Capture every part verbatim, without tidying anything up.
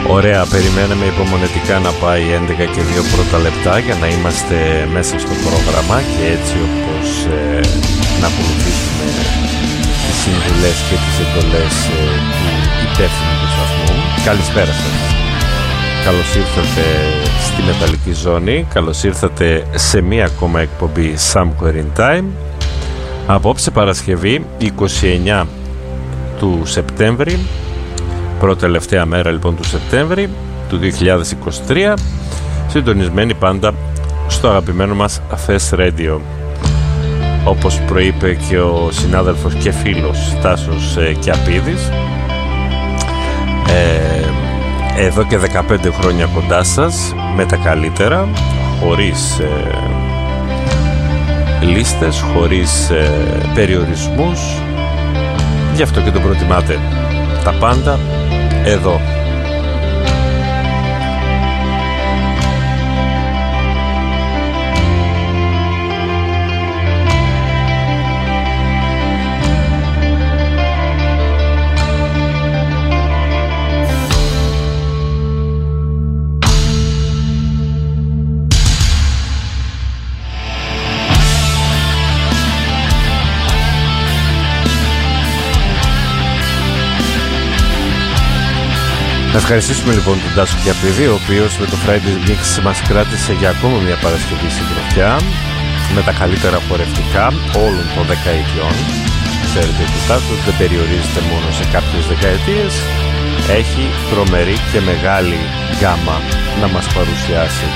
Ωραία, περιμέναμε υπομονετικά να πάει έντεκα και δύο πρώτα λεπτά για να είμαστε μέσα στο πρόγραμμα και έτσι όπως ε, να ακολουθήσουμε τις συμβουλές και τις εντολές ε, του υπεύθυνου του σταθμού. Καλησπέρα σας. Καλώς ήρθατε στη Μεταλλική Ζώνη, καλώς ήρθατε σε μία ακόμα εκπομπή Somewhere in Time. Απόψε Παρασκευή είκοσι εννέα του Σεπτέμβρη, πρώτη τελευταία μέρα λοιπόν του Σεπτέμβρη του δύο χιλιάδες είκοσι τρία, συντονισμένοι πάντα στο αγαπημένο μας Fest Radio. Όπως προείπε και ο συνάδελφος και φίλος Τάσος ε, Κιαπίδης, ε, εδώ και δεκαπέντε χρόνια κοντά σας με τα καλύτερα, χωρίς ε, λίστες, χωρίς ε, περιορισμούς. Γι' αυτό και το προτιμάτε τα πάντα εδώ. Να ευχαριστήσουμε λοιπόν τον Τάσο Κιαπίδη, ο οποίος με το Friday Mix μας κράτησε για ακόμα μια Παρασκευή συντροφιά με τα καλύτερα χορευτικά όλων των δεκαετιών. Ξέρετε ότι ο Τάσος δεν περιορίζεται μόνο σε κάποιες δεκαετίες, έχει τρομερή και μεγάλη γκάμα να μας παρουσιάσει.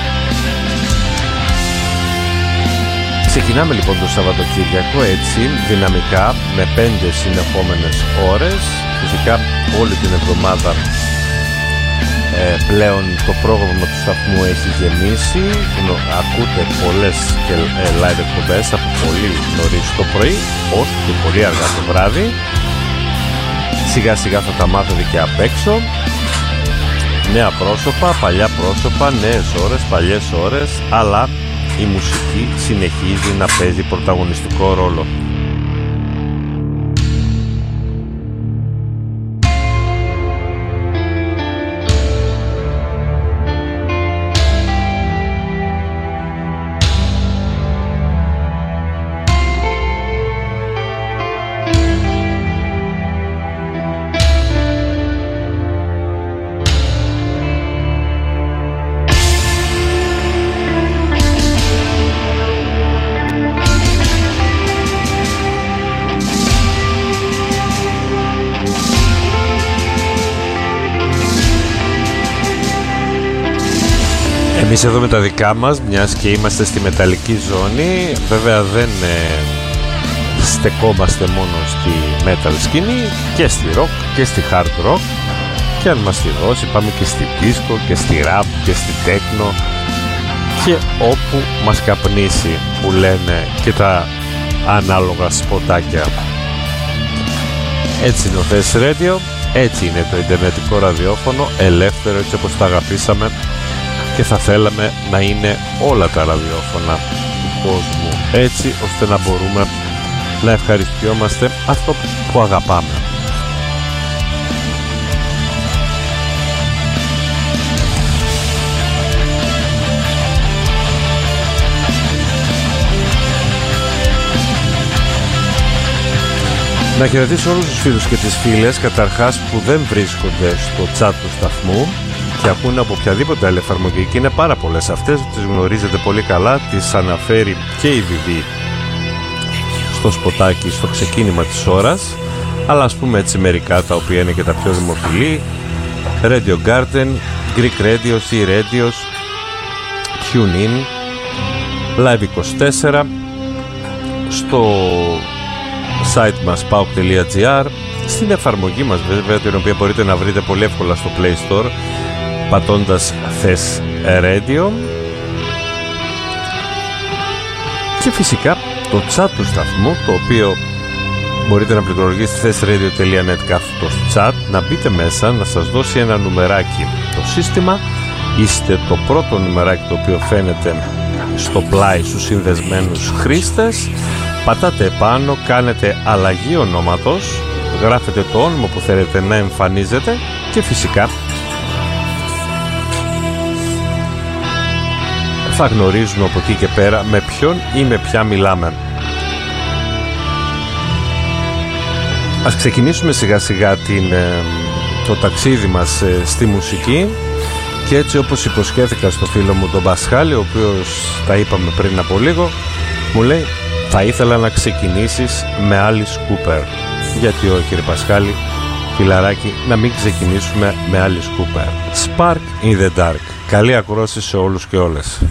Ξεκινάμε λοιπόν το Σαββατοκύριακο έτσι δυναμικά με πέντε συνεχόμενες ώρες. Φυσικά όλη την εβδομάδα Ε, πλέον το πρόγραμμα του σταθμού έχει γεμίσει. Ακούτε πολλές και, ε, live εκπομπές από πολύ νωρίς το πρωί ως και πολύ αργά το βράδυ. Σιγά σιγά θα τα μάθετε και απ' έξω. Νέα πρόσωπα, παλιά πρόσωπα, νέες ώρες, παλιές ώρες, αλλά η μουσική συνεχίζει να παίζει πρωταγωνιστικό ρόλο. Εμείς εδώ με τα δικά μας, μιας και είμαστε στη μεταλλική ζώνη, βέβαια δεν ε, στεκόμαστε μόνο στη metal σκηνή, και στη rock και στη hard rock, και αν μας τη δώσει πάμε και στη disco και στη rap και στη techno και όπου μας καπνίσει, που λένε και τα ανάλογα σποτάκια. Έτσι είναι ο Fest Radio, έτσι είναι το ιντερνετικό ραδιόφωνο, ελεύθερο έτσι όπως τα αγαπήσαμε και θα θέλαμε να είναι όλα τα ραδιόφωνα του κόσμου, έτσι ώστε να μπορούμε να ευχαριστιόμαστε αυτό που αγαπάμε. Να χαιρετήσω όλους τους φίλους και τις φίλες καταρχάς που δεν βρίσκονται στο chat του σταθμού και ακούνε από οποιαδήποτε άλλη εφαρμογή, και είναι πάρα πολλές αυτές, τις γνωρίζετε πολύ καλά, τις αναφέρει και η Βιβί στο σποτάκι στο ξεκίνημα της ώρας, αλλά ας πούμε έτσι μερικά τα οποία είναι και τα πιο δημοφιλή: Radio Garden, Greek Radio, Sea Radio, TuneIn, Live είκοσι τέσσερα, στο site μας pauk τελεία gr, στην εφαρμογή μας βέβαια, την οποία μπορείτε να βρείτε πολύ εύκολα στο Play Store πατώντας Fest Radio, και φυσικά το chat του σταθμού, το οποίο μπορείτε να πληκτρολογήσετε festradio τελεία net κάθετο chat, να μπείτε μέσα, να σας δώσει ένα νουμεράκι το σύστημα. Είστε το πρώτο νουμεράκι το οποίο φαίνεται στο πλάι στους συνδεσμένους χρήστες. Πατάτε επάνω, κάνετε αλλαγή ονόματος, γράφετε το όνομα που θέλετε να εμφανίζετε και φυσικά θα γνωρίζουν από εκεί και πέρα με ποιον ή με ποια μιλάμε. Ας ξεκινήσουμε σιγά σιγά την, το ταξίδι μας στη μουσική και έτσι όπως υποσχέθηκα στο φίλο μου τον Πασχάλη, ο οποίος τα είπαμε πριν από λίγο, μου λέει θα ήθελα να ξεκινήσεις με Alice Cooper. Γιατί όχι ρε Πασχάλη, φιλαράκι, να μην ξεκινήσουμε με Alice Cooper. Spark in the Dark. Καλή ακρόαση σε όλους και όλες.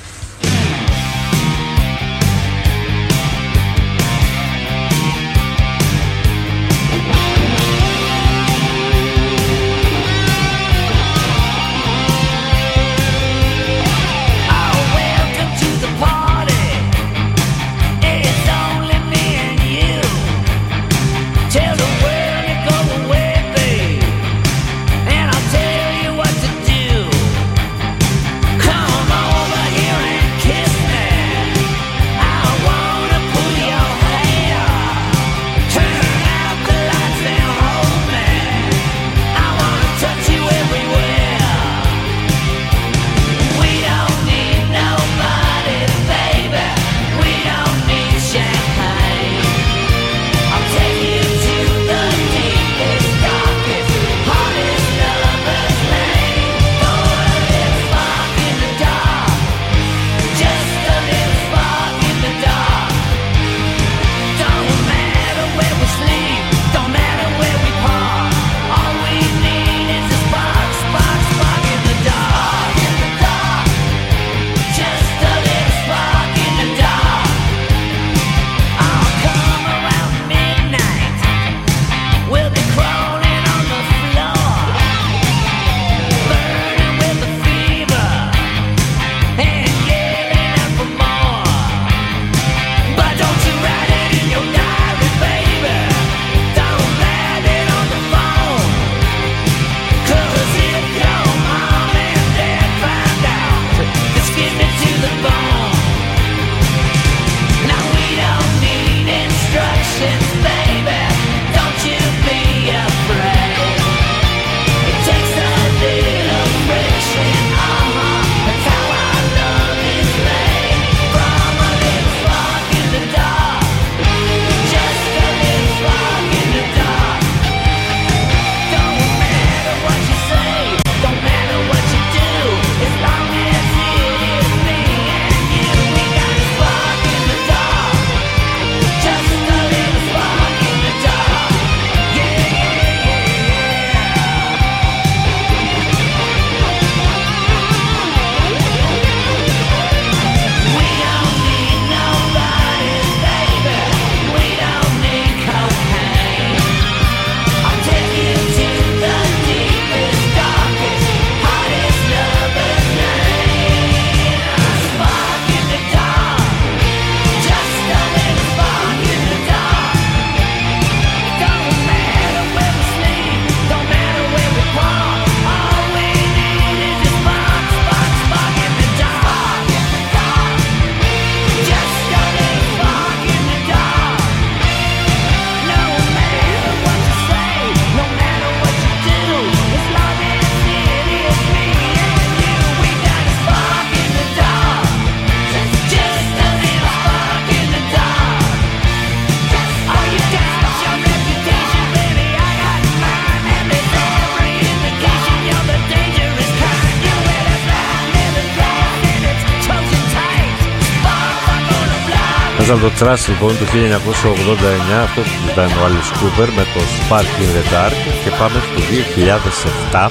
Ήταν το Trash λοιπόν το χίλια εννιακόσια ογδόντα εννιά, αυτό που ήταν ο Alice Cooper με το Spark in the Dark, και πάμε στο δύο χιλιάδες επτά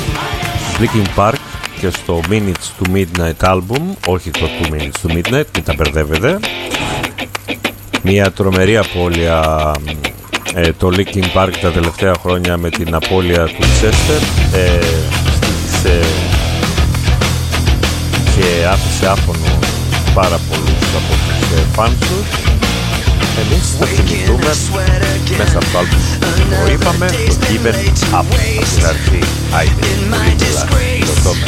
Linkin Park και στο Minutes to Midnight album, όχι το Two Minutes to Midnight, μην τα μπερδεύετε. Μια τρομερή απώλεια ε, το Linkin Park τα τελευταία χρόνια με την απώλεια του Chester, ε, στήχησε και άφησε άφωνο πάρα πολλούς από τους φανς τους. Εμείς θα θυμηθούμε μέσα από το άλμπum που είπαμε, το Give It Up, από την αρχή. Άιντε, πολύ καλά, το τόμο.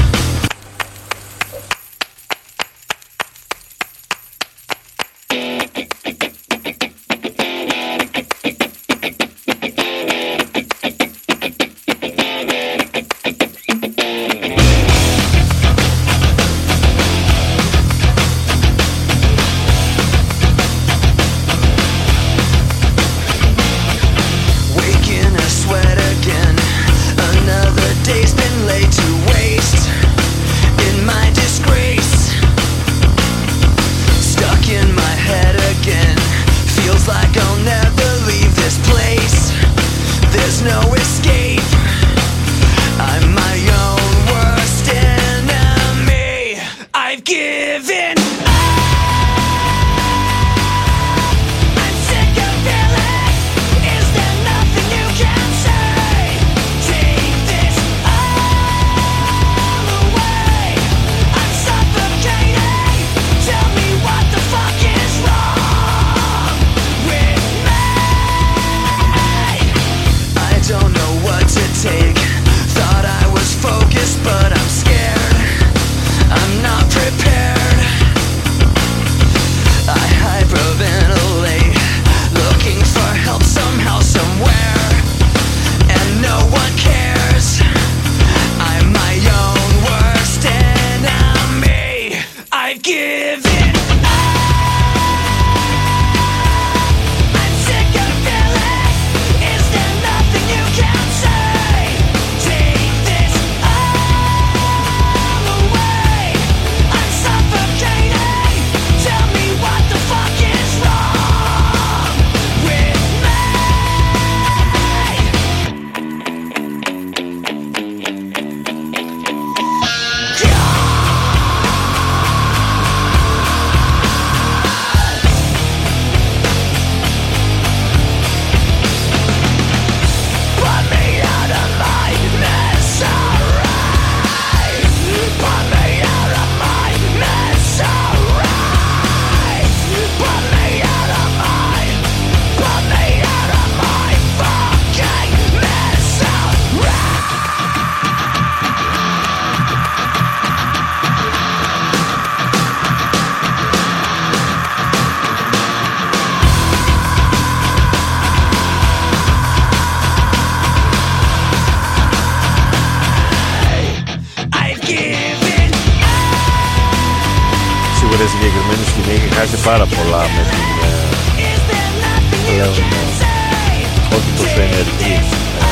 Βέβαια συγκεκριμένη σκηνή έχει χάσει πάρα πολλά με την ε, πλέον ε, όχι τόσο ενεργή ε,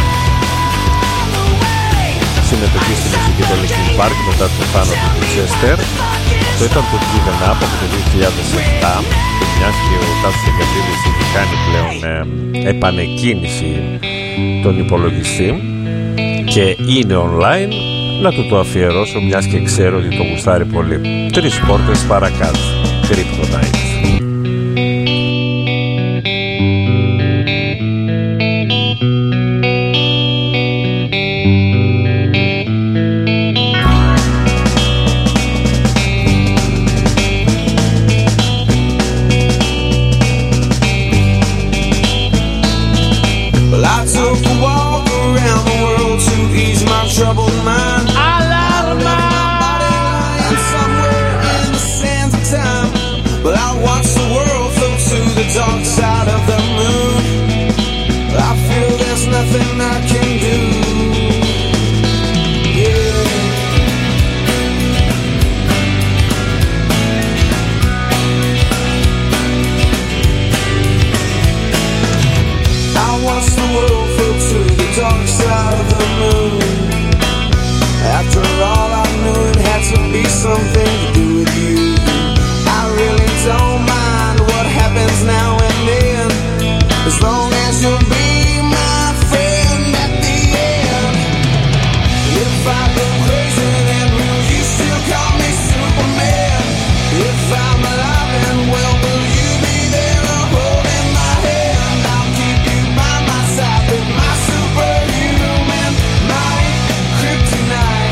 συμμετοχή στη μουσική του Linkin Park μετά τον θάνατο του Chester. Αυτό ήταν το Given Up από το δύο χιλιάδες επτά, και μιας και ο Τάσος Εγκατρίδης έχει κάνει πλέον ε, επανεκκίνηση τον υπολογιστή και είναι online, να του το αφιερώσω μιας και ξέρω ότι το γουστάρει πολύ. Τρεις πόρτες παρακάτω, Kryptonite. Troubled mind, alarma. Somewhere in the sands of time, but I watch the world float to the dark side of the moon. I feel there's nothing I can do. Yeah. I watch the world float to the dark side of the moon. After all, I knew it had to be something to do with you. I really don't mind what happens now and then, as long as you'll be my friend at the end. If I go crazy, then will you still call me Superman? If I'm alive and well, will you be there holding my hand? I'll keep you by my side with my superhuman might, kryptonite.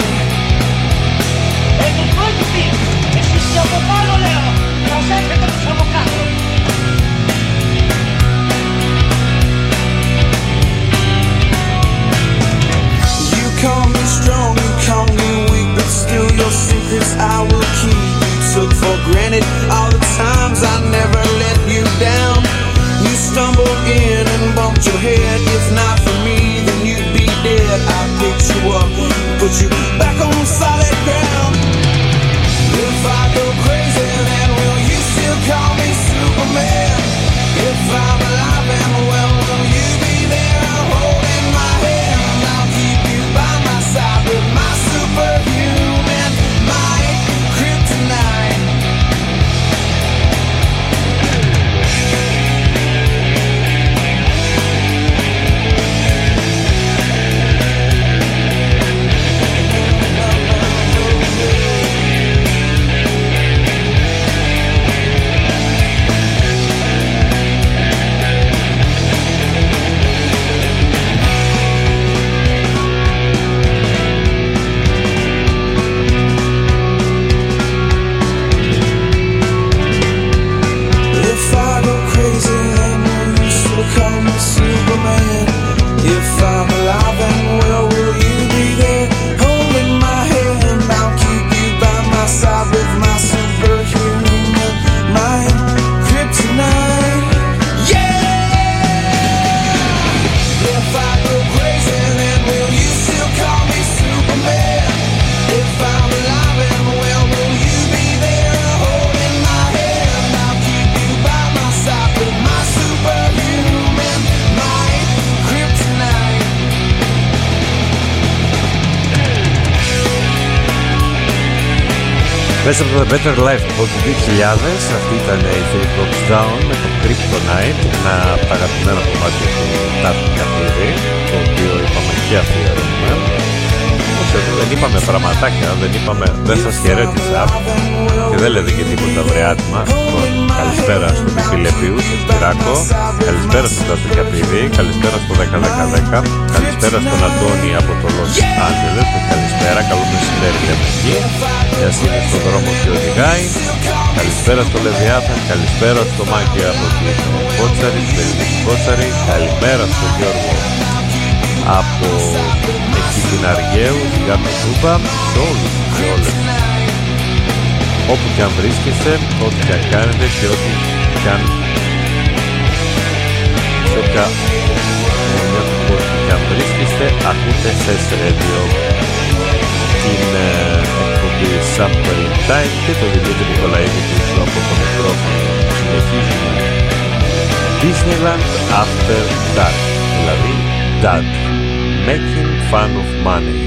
Esiste avvocato Leo, non sempre che tu sei avvocato. You call me strong, you call me weak, but still your secrets I will keep. You took for granted all the times I never let you down. You stumbled in and bumped your head. If not for me, then you'd be dead. I picked you up, put you back on solid ground. If I go crazy, then will you still call me Superman? If I'm alive and well, will you be there holding my hand? I'll keep you by my side with my superhuman might, kryptonite. Μέσα από το The Better Life από το δύο χιλιάδες, αυτή ήταν η Fate Goes Down με το Kryptonite, ένα από τα αγαπημένα κομμάτια του Τάσου Κατρίδη, το οποίο είπαμε και αφιερώνουμε. Δεν είπαμε πραγματάκια, δεν είπαμε, δεν σας χαιρέτησα και δεν λέτε και τίποτα βρεάτιμα. Καλησπέρα στον Πιπιλεπίου, στον Σπυράκο, καλησπέρα στον Τάσο Κατρίδη, καλησπέρα στο δέκα δέκα δέκα, καλησπέρα στον Αντώνη από το Los Angeles, καλησπέρα, καλό μεσημέρι λέμε εκεί. Μιας είναι στον δρόμο και οδηγάει. Καλησπέρα στο Λεβιάθαν, καλησπέρα στο Μάκη από την Κότσαρη, στην Ελληνική Κότσαρη, καλημέρα στον Γιώργο από εκεί την Αργαίου, την Κάτω Τούπα, σε όλους και όλες. Όπου και αν βρίσκεστε, ό,τι και αν κάνετε και ό,τι και αν σε όποια και αν βρίσκεστε, ακούτε Fest Radio, την εκπομπή Some Point Time και το Δημήτρη Νικολαίδη πίσω από το μικρόφωνο. Συνεχίζουμε Disneyland After Dark, δηλαδή Dad, Making Fun of Money.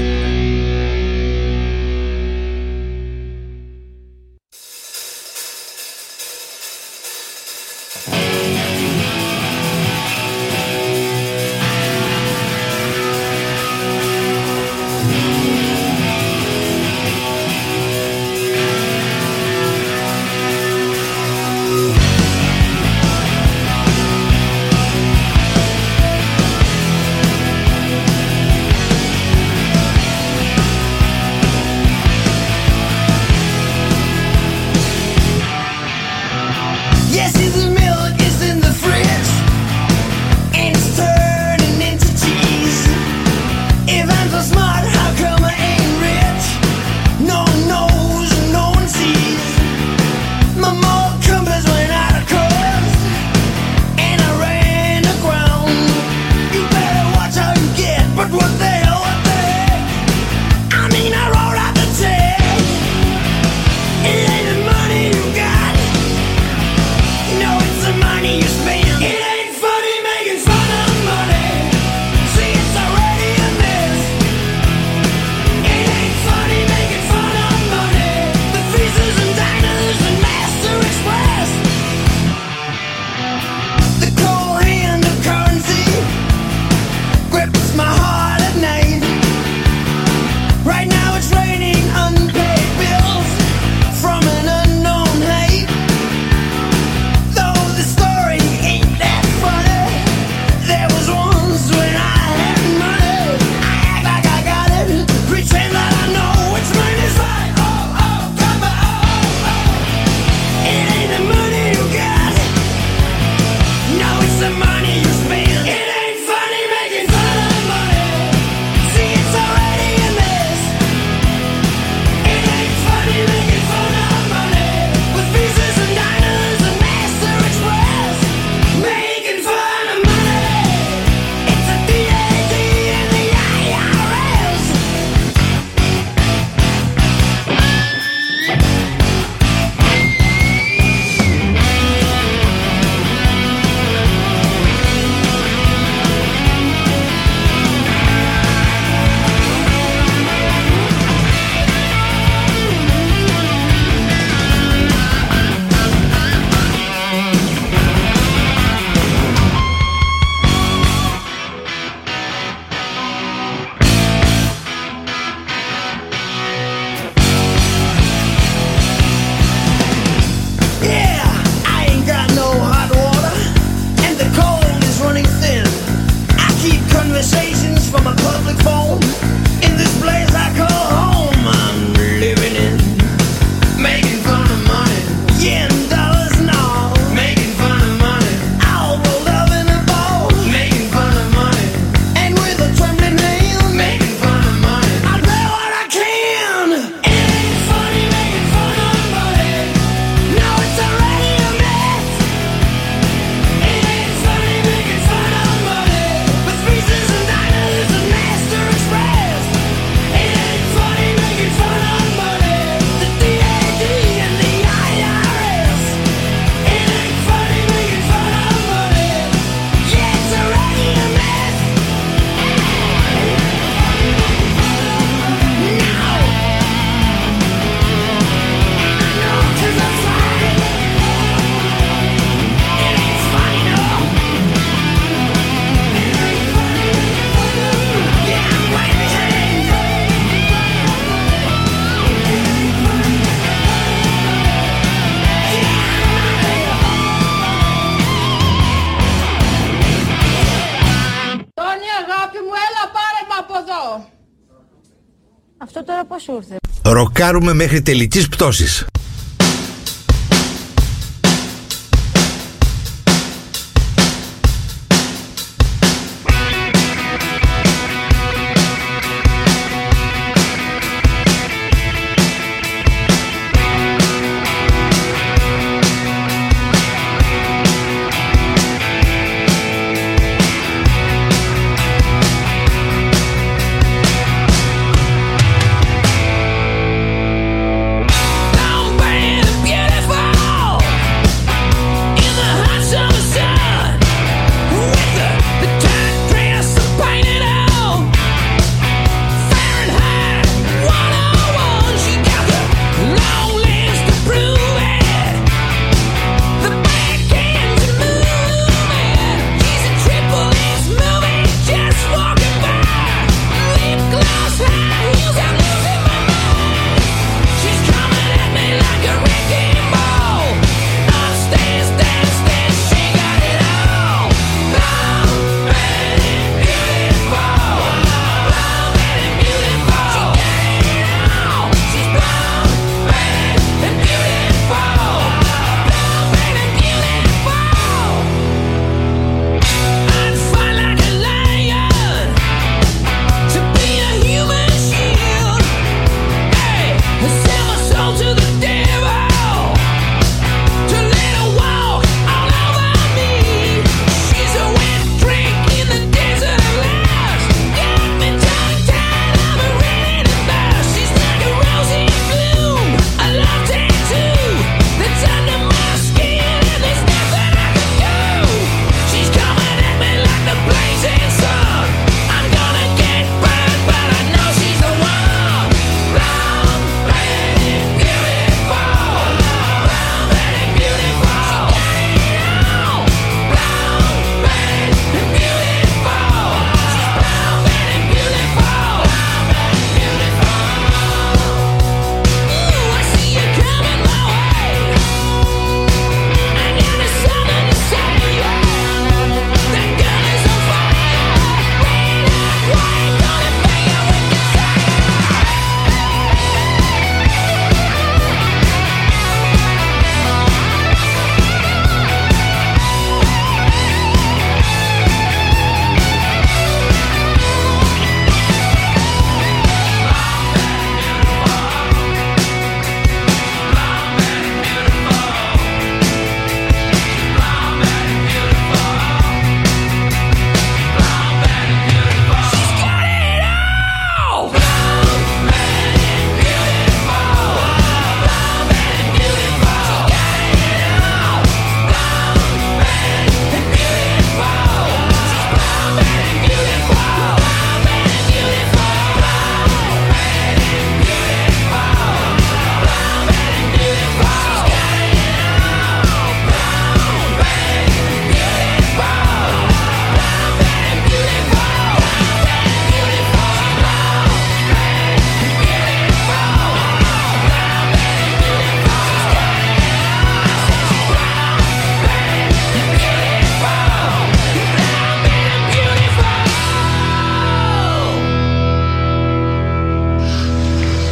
Αυτό τώρα πώς σου ήρθε? Ροκάρουμε μέχρι τελικής πτώσης.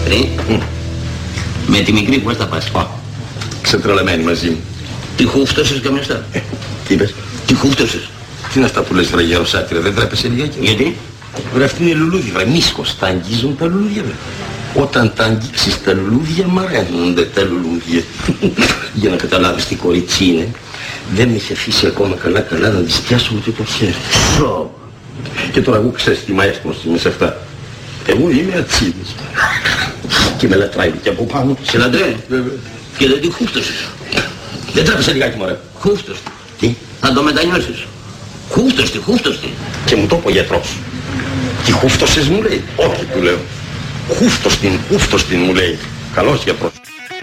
μικρή. Mm. Με τη μικρή πώς θα πας? Α, ξετρελεμένη μαζί μου. Τι χούφτωσες καμιωστά? Ε, τι είπες? Τι χούφτωσες? Τι είναι αυτά που λες βρε γεροσάτηρα, δεν τρέπεσαι λιγάκι? Γιατί? Βρε αυτή είναι λουλούδι βρε, μίσκος, τα αγγίζουν τα λουλούδια βρε. Όταν τα αγγίξεις τα λουλούδια μαραίνονται τα λουλούδια. Για να καταλάβεις τι κορίτσι είναι, δεν με είχε αφήσει ακόμα καλά καλά να της πιάσω ούτε το χέρι. Σω. Και τώρα εγώ ξέρεις τι μαέστρος είμαι σε αυτά. Εγώ είμαι ατσίδης. Και με λατράει και από πάνω. Σε λατράει? Βέβαια. Και δεν τη χούφτωσες? Δεν τρέπεσαι λιγάκι μωρέ. Χούφτωστη. Τι? Να το μετανιώσεις. Χούφτωστη, χούφτωστη. Και μου το είπε ο γιατρός. Τι χούφτωσες μου λέει? Όχι του λέω. Χούφτωστην, χούφτωστην μου λέει. Καλός γιατρός.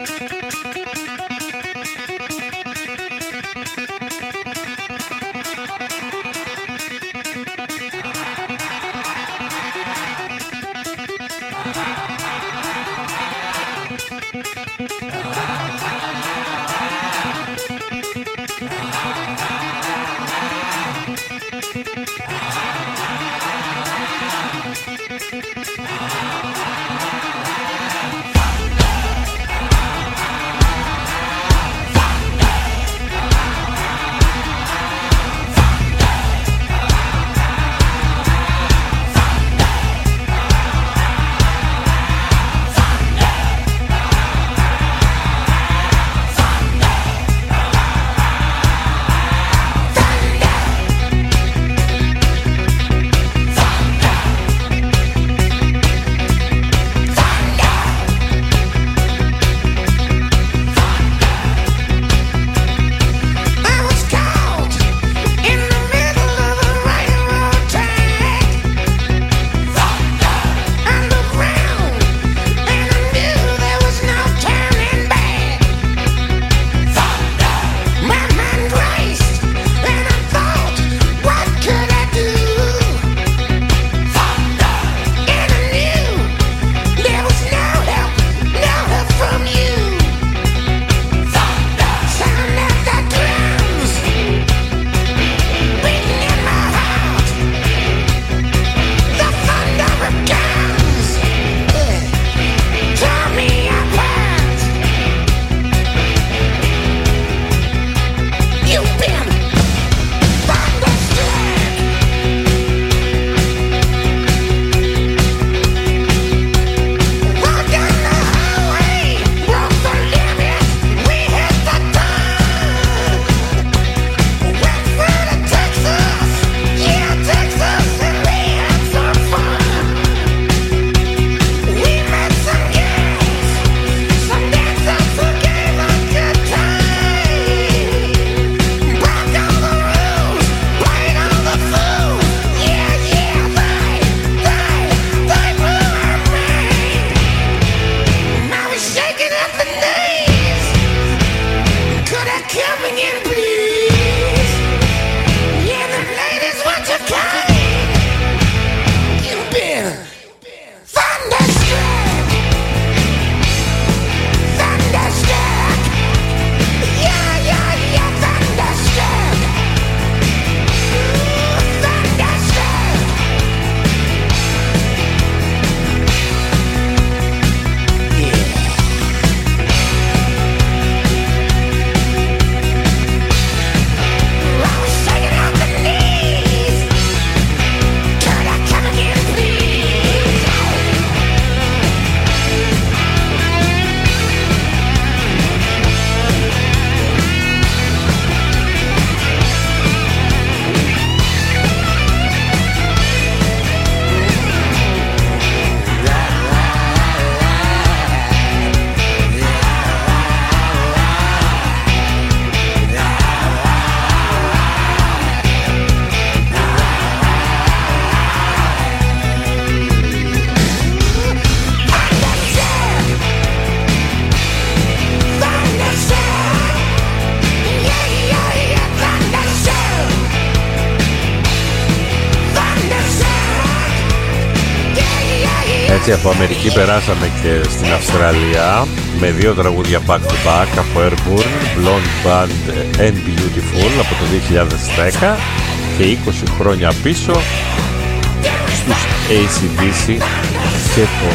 Έτσι από Αμερική περάσαμε και στην Αυστραλία με δύο τραγούδια back to back από Airborne, Blonde Band and Beautiful από το δύο χιλιάδες δέκα και είκοσι χρόνια πίσω στους έι σι ντι σι και το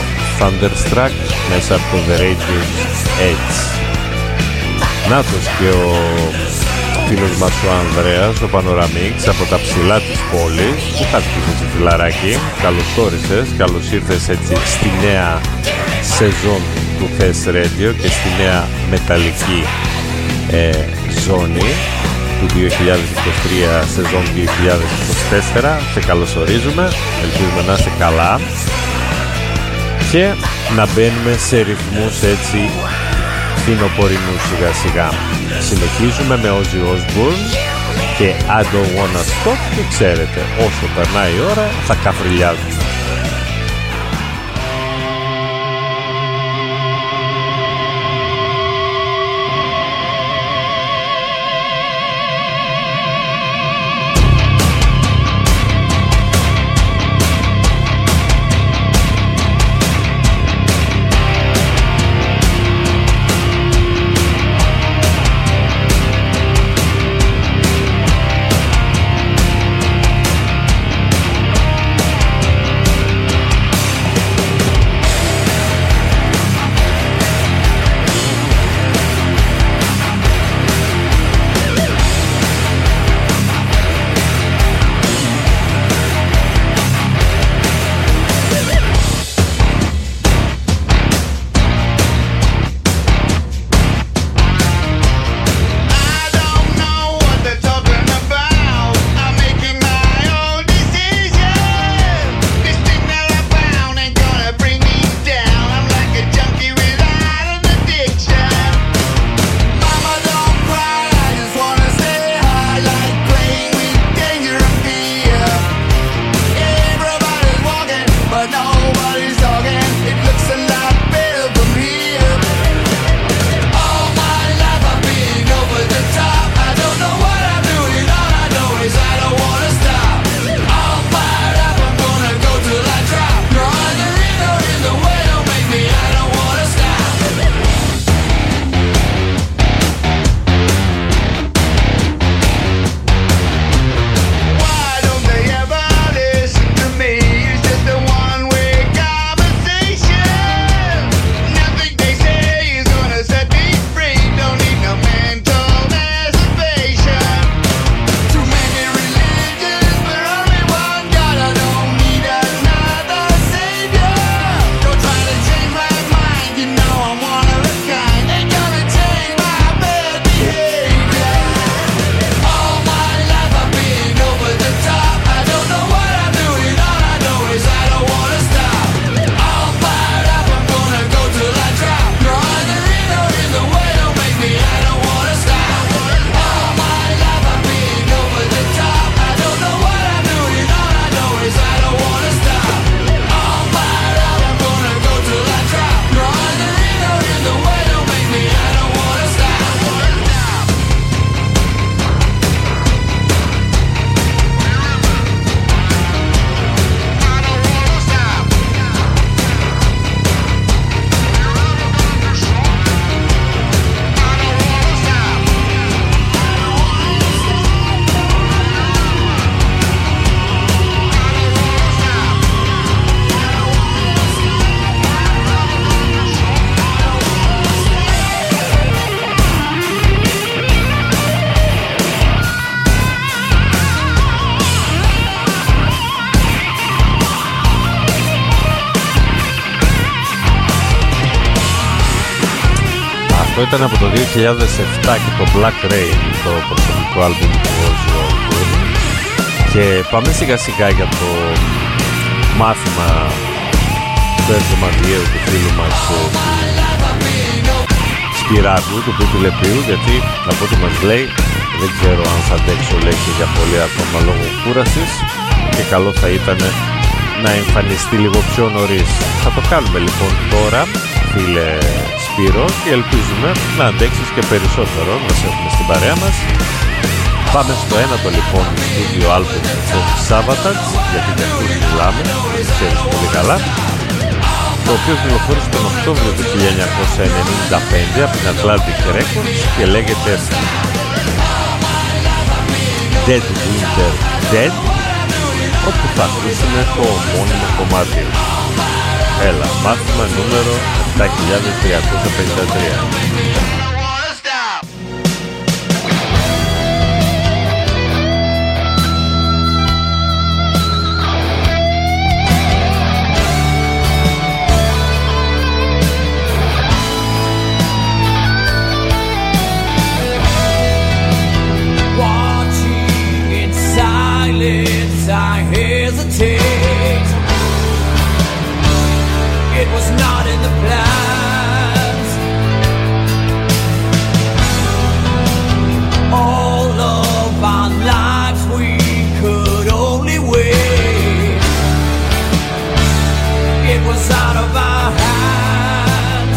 Thunderstruck μέσα από το The Radiant's Edge. Νάτος και ο φίλος μας ο Ανδρέας, ο Πανοραμίξ από τα ψηλά της πόλης. Που χάθηκες έτσι φιλαράκι, καλώς όρισες, καλώς ήρθες έτσι στη νέα σεζόν του Fest Radio και στη νέα μεταλλική ε, ζώνη του δύο χιλιάδες είκοσι τρία σεζόν δύο χιλιάδες είκοσι τέσσερα. Σε καλωσορίζουμε, ελπίζουμε να είσαι καλά και να μπαίνουμε σε ρυθμούς έτσι φθινοπορεινούς σιγά σιγά. Συνεχίζουμε με Ozzy Osbourne και I Don't Wanna Stop και ξέρετε, όσο περνάει η ώρα θα καφριλιάζουμε. Αυτό ήταν από το δύο χιλιάδες επτά και το Black Rain, το προσωπικό άλμπουμ του Ozzy Osbourne. Και πάμε σιγά σιγά για το μάθημα του Ερζομαντιέου, του φίλου μας Σπυράκου, του Πιτουλεπίου, γιατί από ό,τι μας λέει δεν ξέρω αν θα αντέξω λέξη για πολύ ακόμα λόγω κούρασης και καλό θα ήταν να εμφανιστεί λίγο πιο νωρίς. Θα το κάνουμε λοιπόν τώρα, φίλε Σπύρο, και ελπίζουμε να αντέξεις και περισσότερο, να σε έχουμε στην παρέα μας. Πάμε στο ένατο λοιπόν στούντιο άλμπουμ των Savatage, γιατί για αυτούς μιλάμε, ξέρεις πολύ καλά, το οποίο κυκλοφόρησε τον Οκτώβριο του χίλια εννιακόσια ενενήντα πέντε από την Atlantic Records και λέγεται Dead Winter Dead, όπου θα ακούσουμε το ομώνυμο κομμάτι. Έλα, μάθημα νούμερο επτά χιλιάδες τριακόσια πενήντα τρία. I hesitate. It was not in the plans. All of our lives we could only wait. It was out of our hands.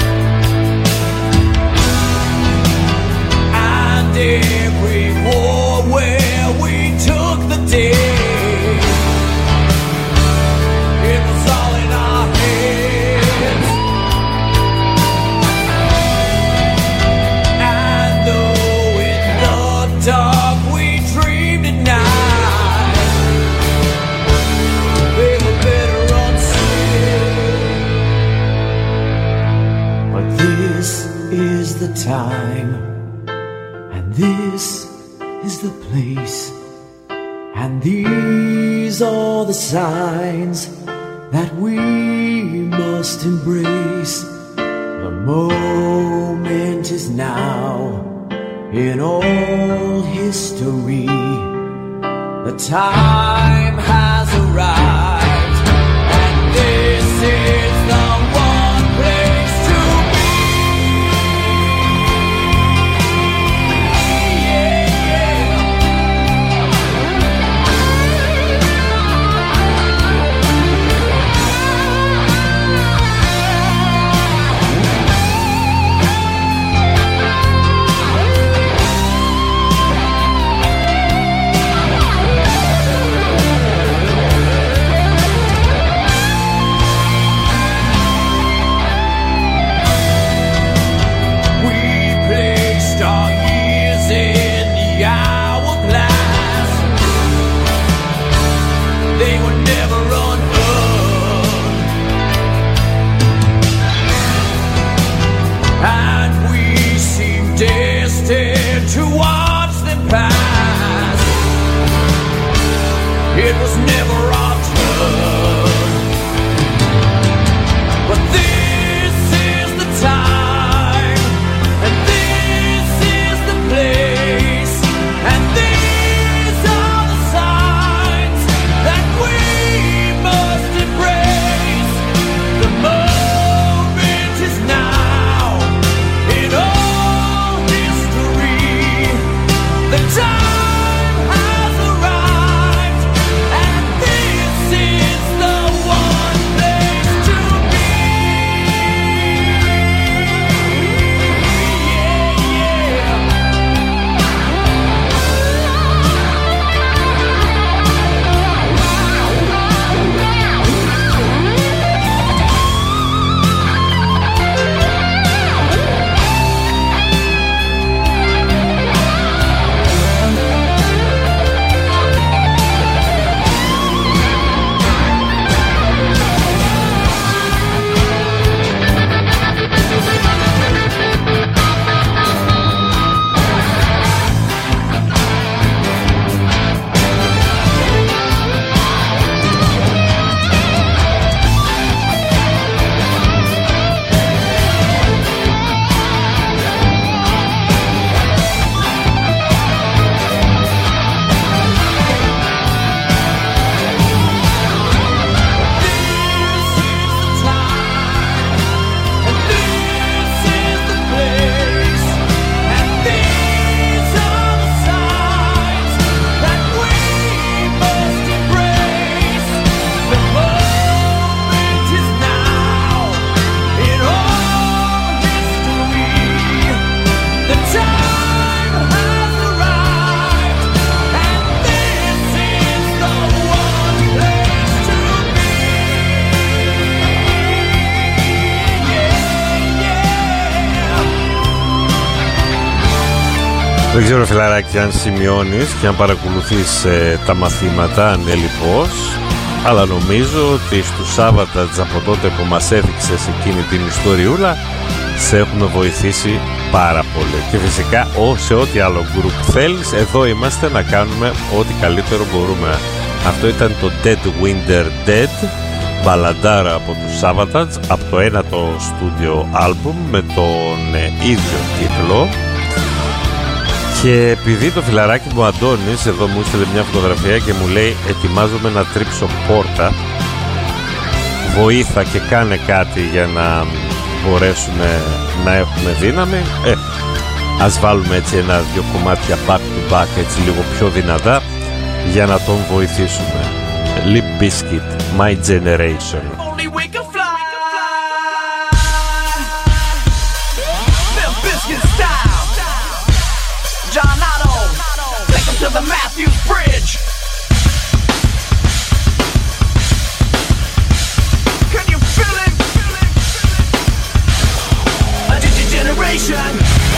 And everywhere where we took the day, dark we dreamed at night. They were better unseen. But this is the time, and this is the place, and these are the signs that we must embrace. The moment is now. In all history, the time has arrived, and this is the one place to be. Yeah, yeah. To watch them pass. It was never our turn. But this is the time, and this is the place, and these are the signs that we must embrace. The moment is now. In all the time has arrived, and this is the one place to be. Δεν ξέρω φιλαράκι αν σημειώνεις και αν παρακολουθείς ε, τα μαθήματα, αν ναι, λοιπόν, αλλά νομίζω ότι στους Savatage από τότε που μας έδειξες εκείνη την ιστοριούλα σε έχουμε βοηθήσει πάρα πολύ. Και φυσικά ό, σε ό,τι άλλο group θέλεις, εδώ είμαστε να κάνουμε ό,τι καλύτερο μπορούμε. Αυτό ήταν το Dead Winter Dead, μπαλαντάρα από τους Savatage, από το ένατο στούντιο άλμπουμ με τον ε, ίδιο τίτλο. Και επειδή το φιλαράκι μου Αντώνης εδώ μου έστειλε μια φωτογραφία και μου λέει ετοιμάζομαι να τρίψω πόρτα, βοήθα και κάνε κάτι για να μπορέσουμε να έχουμε δύναμη, ε, ας βάλουμε έτσι ένα-δυο κομμάτια back to back έτσι λίγο πιο δυνατά για να τον βοηθήσουμε. Limp Bizkit, My Generation. John Otto, take him to the Matthews Bridge. Can you feel it? A digital generation.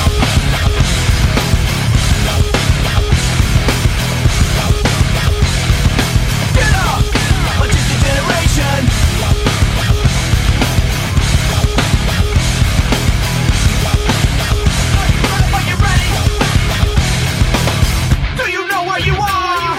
Get up, a digital generation. You are.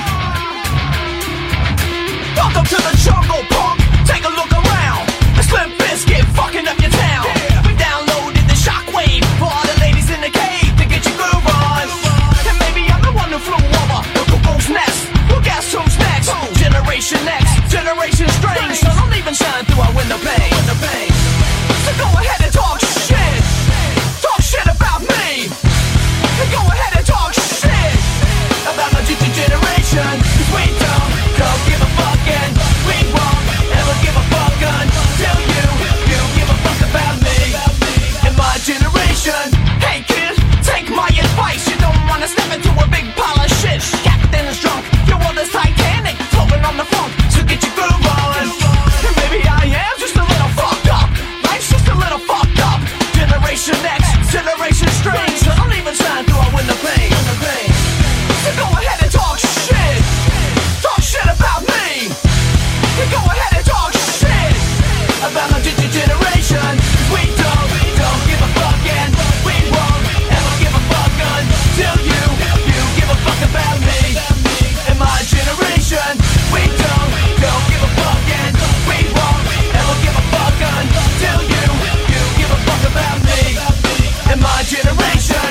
Welcome to the jungle, punk. Take a look around. The Slim Bizkit fucking up your town. Yeah. We downloaded the shockwave for all the ladies in the cave to get your groove on. And maybe I'm the one who flew over the cuckoo's nest. Well, guess who's next? Who? Generation X, Generation Strange. So don't even shine through our window pane. So go ahead and talk shit. Talk shit about me. And go ahead and talk shit about my future generation. Cause we don't, don't give a fuck and we won't ever give a fuck until you, you give a fuck about me and my generation. Hey kid, take my advice. You don't wanna step into a big pile of shit. Captain is drunk, your world is Titanic, floating on the funk, so get your groove on. And maybe I am just a little fucked up. Life's just a little fucked up. Generation X, Generation Strange. So don't even shine through our window pane. So go ahead and talk shit. Talk shit about me. You go ahead and talk shit about my digital generation. We don't, we don't give a fuck and we won't ever give a fuck until you, you give a fuck about me and my generation. We don't, don't give a fuck and we won't ever give a fuck until you, you give a fuck about me and my generation.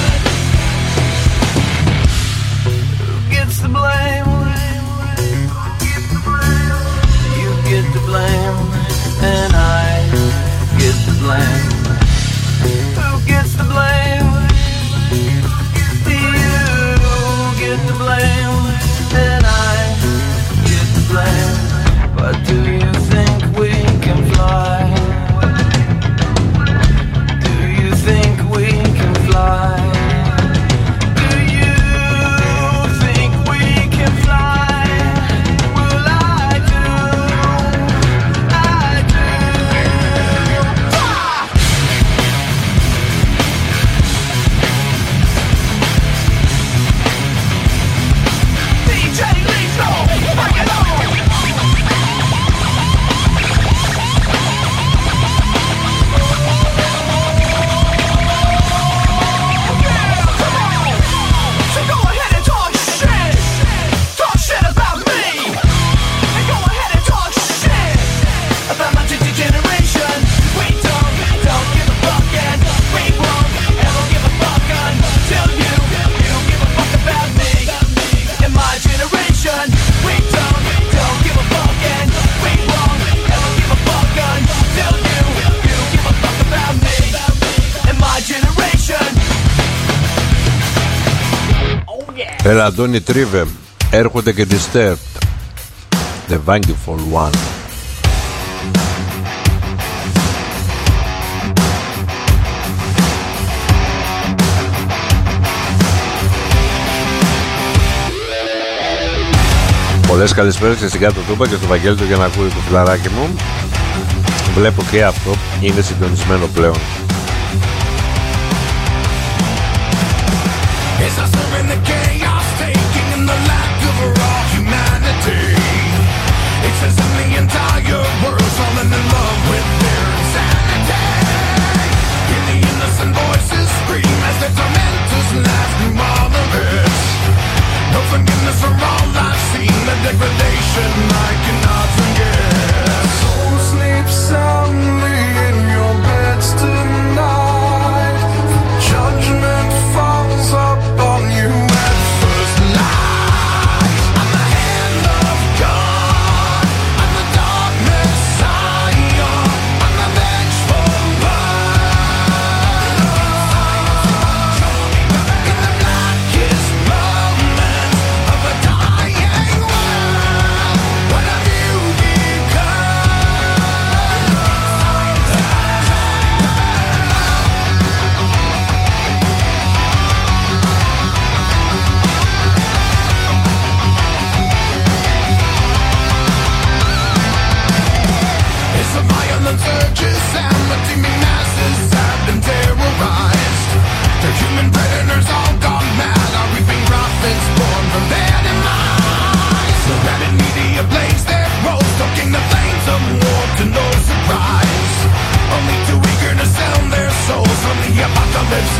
Gets the blame. You get the blame, and I get the blame. Who gets the blame? You get the blame, and I get the blame. But do you think we can fly? Do you think we can fly? Έλα Αντώνη τρίβε, έρχονται και Disturbed, The Vanguard One. Πολλές καλησπέρες και στην κάτω τούμπα και στο Βαγγέλη του για να ακούει το φιλαράκι μου. Βλέπω και αυτό είναι συντονισμένο πλέον. It's a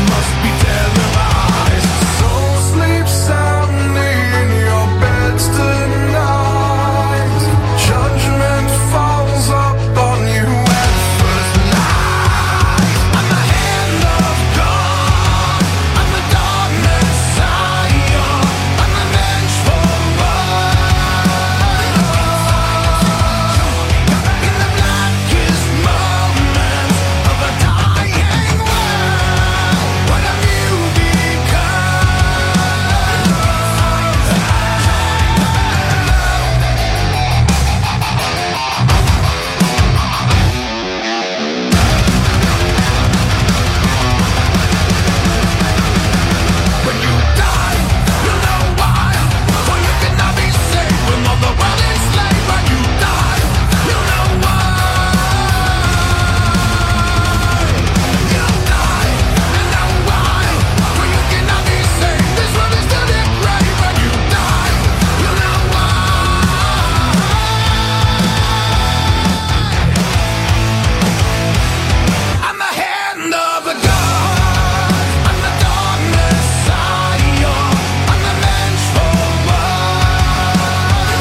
must be televised. So sleep soundly in your beds tonight. Judgment falls upon you at first light. I'm the hand of God, I'm the dark Messiah, I'm the vengeful one. In the blackest moments of a dying world, what have you when you die? You know why? For you cannot be saved when all the world is enslaved. When you die, you know why? You die, and now why? For you cannot be saved. This world is still depraved. When you die, you know why? I'm the hand of a God, I'm the dark Messiah, I'm the vengeful one.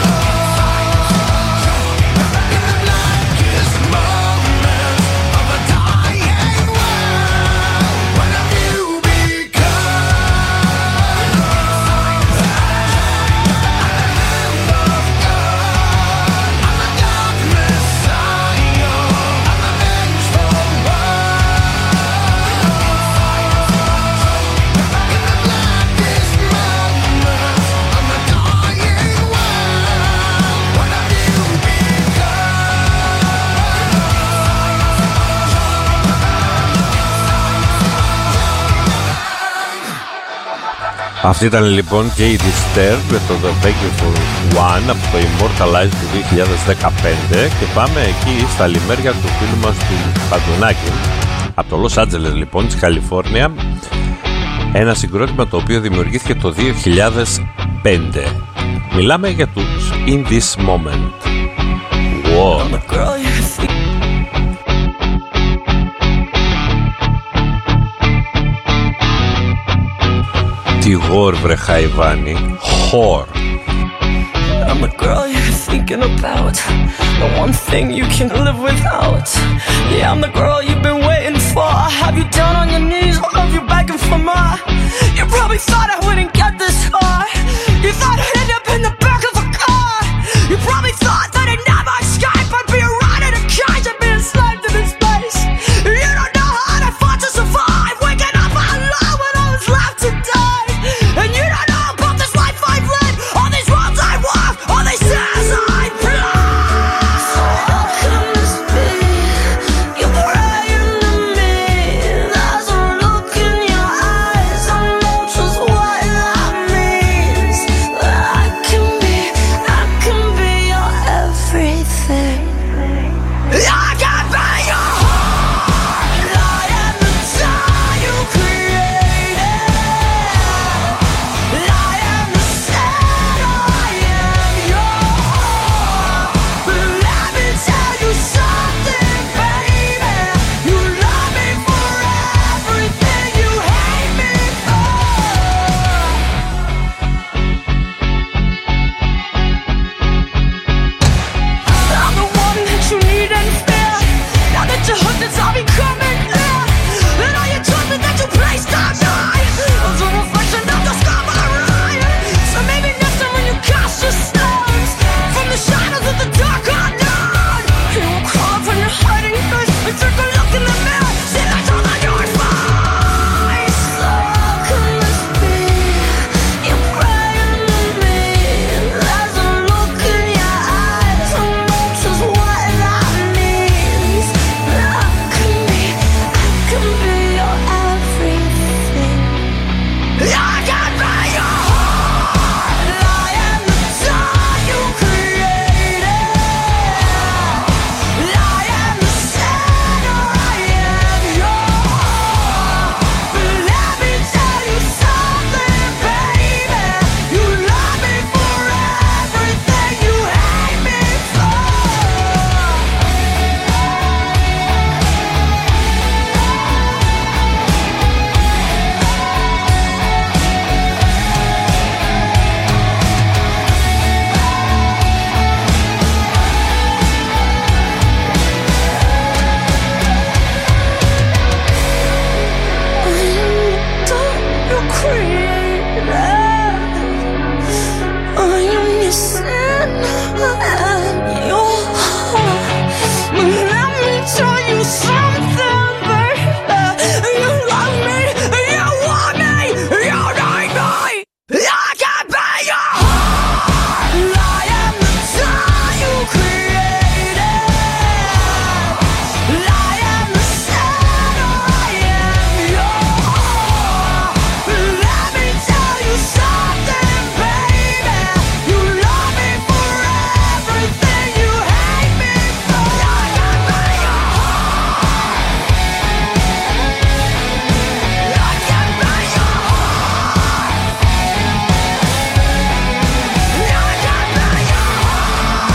In the blackest moments of a dying world, what have you become? I'm the hand of God, I'm the dark Messiah, I'm the vengeful one. In the blackest moments of a dying world, what have you Αυτή ήταν λοιπόν και η Disturbed με το The Beggarful One από το Immortalize του δύο χιλιάδες δεκαπέντε και πάμε εκεί στα λιμέρια του φίλου μας του Παντουνάκη από το Los Angeles λοιπόν της Καλιφόρνια, ένα συγκρότημα το οποίο δημιουργήθηκε το δύο χιλιάδες πέντε. Μιλάμε για τους In This Moment. Wow. Τι γορ βρε Χαϊβάνι, χορ. I'm a girl you're thinking about, the one thing you can live without. Yeah, I'm the girl you've been waiting for. I have you down on your knees, I have you begging for more. You probably thought I wouldn't get this far. You thought I'd end up in the back of a car. You probably thought that I'd never escape. I'd be around in a cage, I'd be enslaved in this place. You don't know how I fought to survive, waking up alone when I was left to die. And you don't know about this life I've led, all these roads I walk, all these tears I bled. So how can this be? You're praying to me. There's a look in your eyes, I know just what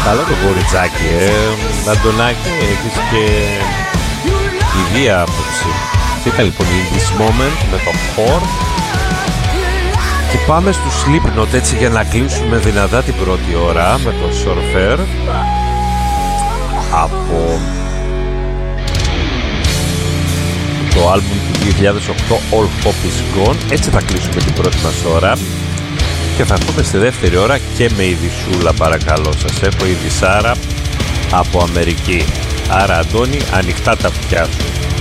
Καλό το κοριτσάκι, ε. Αντωνάκη, έχεις και ιδία άποψη. Τι ήταν λοιπόν η This Moment με το Χορ. Και πάμε στο Slipknot έτσι για να κλείσουμε δυνατά την πρώτη ώρα με το Surfer από το άλμπουμ του δύο χιλιάδες οκτώ All Hope Is Gone. Έτσι θα κλείσουμε την πρώτη μας ώρα και θα έρθουμε στη δεύτερη ώρα και με ειδισούλα, παρακαλώ σας. Έχω ειδισάρα από Αμερική. Άρα Αντώνη, ανοιχτά τα αυτιά σου.